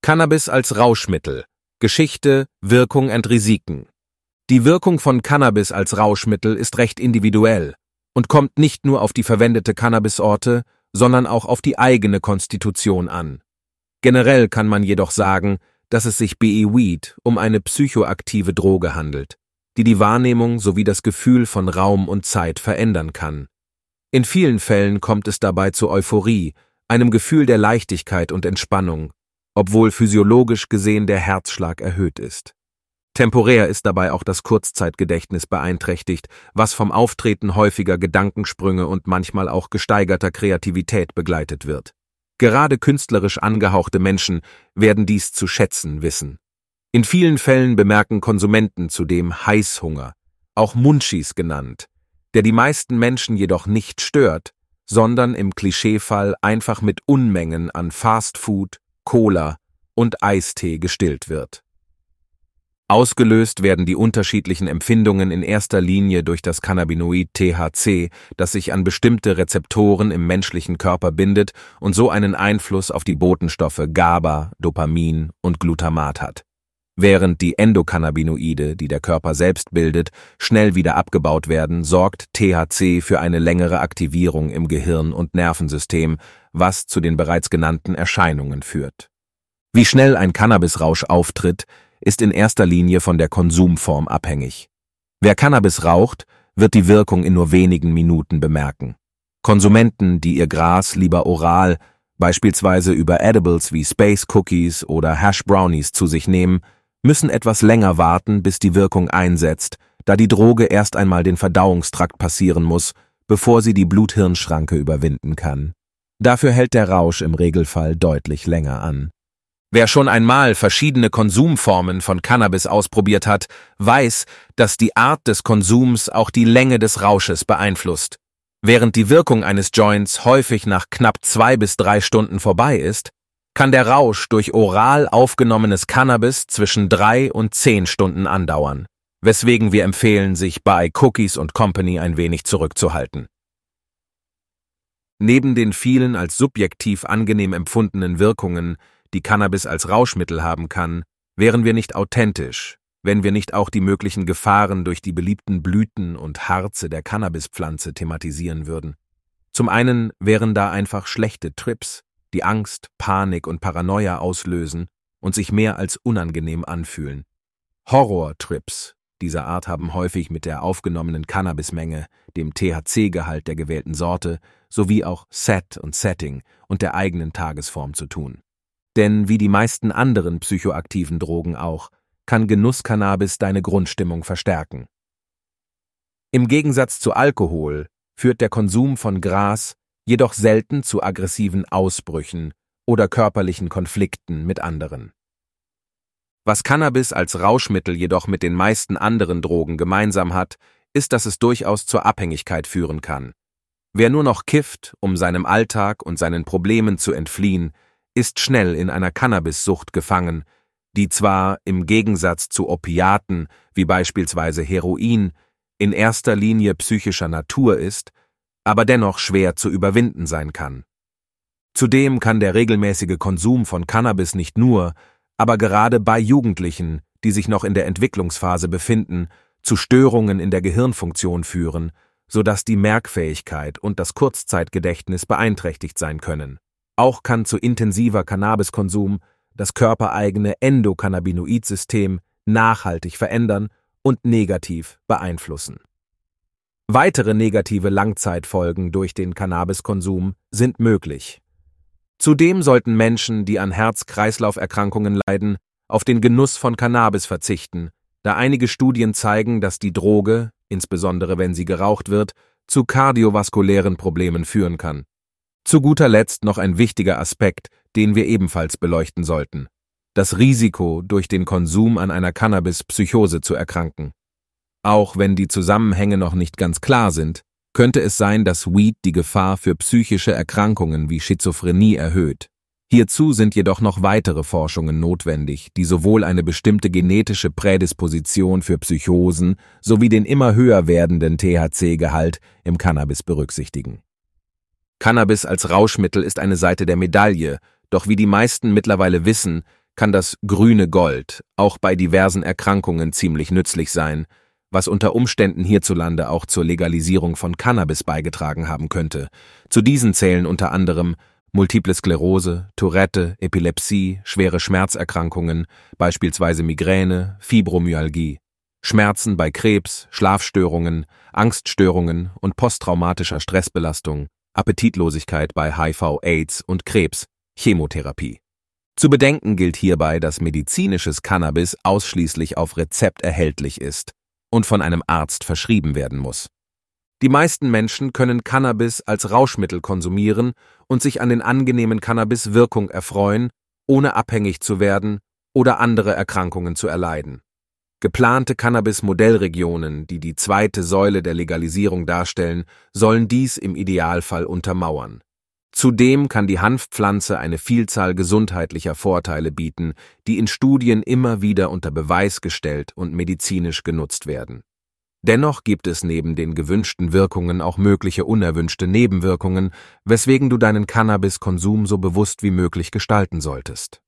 Cannabis als Rauschmittel. Geschichte, Wirkung und Risiken. Die Wirkung von Cannabis als Rauschmittel ist recht individuell und kommt nicht nur auf die verwendete Cannabisorte, sondern auch auf die eigene Konstitution an. Generell kann man jedoch sagen, dass es sich bei Weed um eine psychoaktive Droge handelt, die die Wahrnehmung sowie das Gefühl von Raum und Zeit verändern kann. In vielen Fällen kommt es dabei zu Euphorie, einem Gefühl der Leichtigkeit und Entspannung, obwohl physiologisch gesehen der Herzschlag erhöht ist. Temporär ist dabei auch das Kurzzeitgedächtnis beeinträchtigt, was vom Auftreten häufiger Gedankensprünge und manchmal auch gesteigerter Kreativität begleitet wird. Gerade künstlerisch angehauchte Menschen werden dies zu schätzen wissen. In vielen Fällen bemerken Konsumenten zudem Heißhunger, auch Munchies genannt, der die meisten Menschen jedoch nicht stört, sondern im Klischeefall einfach mit Unmengen an Fastfood, Cola und Eistee gestillt wird. Ausgelöst werden die unterschiedlichen Empfindungen in erster Linie durch das Cannabinoid THC, das sich an bestimmte Rezeptoren im menschlichen Körper bindet und so einen Einfluss auf die Botenstoffe GABA, Dopamin und Glutamat hat. Während die Endokannabinoide, die der Körper selbst bildet, schnell wieder abgebaut werden, sorgt THC für eine längere Aktivierung im Gehirn und Nervensystem, was zu den bereits genannten Erscheinungen führt. Wie schnell ein Cannabisrausch auftritt, ist in erster Linie von der Konsumform abhängig. Wer Cannabis raucht, wird die Wirkung in nur wenigen Minuten bemerken. Konsumenten, die ihr Gras lieber oral, beispielsweise über Edibles wie Space Cookies oder Hash Brownies zu sich nehmen, müssen etwas länger warten, bis die Wirkung einsetzt, da die Droge erst einmal den Verdauungstrakt passieren muss, bevor sie die Blut-Hirn-Schranke überwinden kann. Dafür hält der Rausch im Regelfall deutlich länger an. Wer schon einmal verschiedene Konsumformen von Cannabis ausprobiert hat, weiß, dass die Art des Konsums auch die Länge des Rausches beeinflusst. Während die Wirkung eines Joints häufig nach knapp 2 bis 3 Stunden vorbei ist, kann der Rausch durch oral aufgenommenes Cannabis zwischen 3 und 10 Stunden andauern, weswegen wir empfehlen, sich bei Cookies & Company ein wenig zurückzuhalten. Neben den vielen als subjektiv angenehm empfundenen Wirkungen, die Cannabis als Rauschmittel haben kann, wären wir nicht authentisch, wenn wir nicht auch die möglichen Gefahren durch die beliebten Blüten und Harze der Cannabispflanze thematisieren würden. Zum einen wären da einfach schlechte Trips, die Angst, Panik und Paranoia auslösen und sich mehr als unangenehm anfühlen. Horror-Trips dieser Art haben häufig mit der aufgenommenen Cannabismenge, dem THC-Gehalt der gewählten Sorte, sowie auch Set und Setting und der eigenen Tagesform zu tun. Denn wie die meisten anderen psychoaktiven Drogen auch, kann Genuss-Cannabis deine Grundstimmung verstärken. Im Gegensatz zu Alkohol führt der Konsum von Gras jedoch selten zu aggressiven Ausbrüchen oder körperlichen Konflikten mit anderen. Was Cannabis als Rauschmittel jedoch mit den meisten anderen Drogen gemeinsam hat, ist, dass es durchaus zur Abhängigkeit führen kann. Wer nur noch kifft, um seinem Alltag und seinen Problemen zu entfliehen, ist schnell in einer Cannabissucht gefangen, die zwar im Gegensatz zu Opiaten, wie beispielsweise Heroin, in erster Linie psychischer Natur ist, aber dennoch schwer zu überwinden sein kann. Zudem kann der regelmäßige Konsum von Cannabis nicht nur, aber gerade bei Jugendlichen, die sich noch in der Entwicklungsphase befinden, zu Störungen in der Gehirnfunktion führen, sodass die Merkfähigkeit und das Kurzzeitgedächtnis beeinträchtigt sein können. Auch kann zu intensiver Cannabiskonsum das körpereigene Endokannabinoid-System nachhaltig verändern und negativ beeinflussen. Weitere negative Langzeitfolgen durch den Cannabiskonsum sind möglich. Zudem sollten Menschen, die an Herz-Kreislauf-Erkrankungen leiden, auf den Genuss von Cannabis verzichten, da einige Studien zeigen, dass die Droge, insbesondere wenn sie geraucht wird, zu kardiovaskulären Problemen führen kann. Zu guter Letzt noch ein wichtiger Aspekt, den wir ebenfalls beleuchten sollten: das Risiko, durch den Konsum an einer Cannabis-Psychose zu erkranken. Auch wenn die Zusammenhänge noch nicht ganz klar sind, könnte es sein, dass Weed die Gefahr für psychische Erkrankungen wie Schizophrenie erhöht. Hierzu sind jedoch noch weitere Forschungen notwendig, die sowohl eine bestimmte genetische Prädisposition für Psychosen sowie den immer höher werdenden THC-Gehalt im Cannabis berücksichtigen. Cannabis als Rauschmittel ist eine Seite der Medaille, doch wie die meisten mittlerweile wissen, kann das grüne Gold auch bei diversen Erkrankungen ziemlich nützlich sein, was unter Umständen hierzulande auch zur Legalisierung von Cannabis beigetragen haben könnte. Zu diesen zählen unter anderem Multiple Sklerose, Tourette, Epilepsie, schwere Schmerzerkrankungen, beispielsweise Migräne, Fibromyalgie, Schmerzen bei Krebs, Schlafstörungen, Angststörungen und posttraumatischer Stressbelastung, Appetitlosigkeit bei HIV/AIDS und Krebs, Chemotherapie. Zu bedenken gilt hierbei, dass medizinisches Cannabis ausschließlich auf Rezept erhältlich ist und von einem Arzt verschrieben werden muss. Die meisten Menschen können Cannabis als Rauschmittel konsumieren und sich an den angenehmen Cannabis-Wirkung erfreuen, ohne abhängig zu werden oder andere Erkrankungen zu erleiden. Geplante Cannabis-Modellregionen, die die zweite Säule der Legalisierung darstellen, sollen dies im Idealfall untermauern. Zudem kann die Hanfpflanze eine Vielzahl gesundheitlicher Vorteile bieten, die in Studien immer wieder unter Beweis gestellt und medizinisch genutzt werden. Dennoch gibt es neben den gewünschten Wirkungen auch mögliche unerwünschte Nebenwirkungen, weswegen du deinen Cannabiskonsum so bewusst wie möglich gestalten solltest.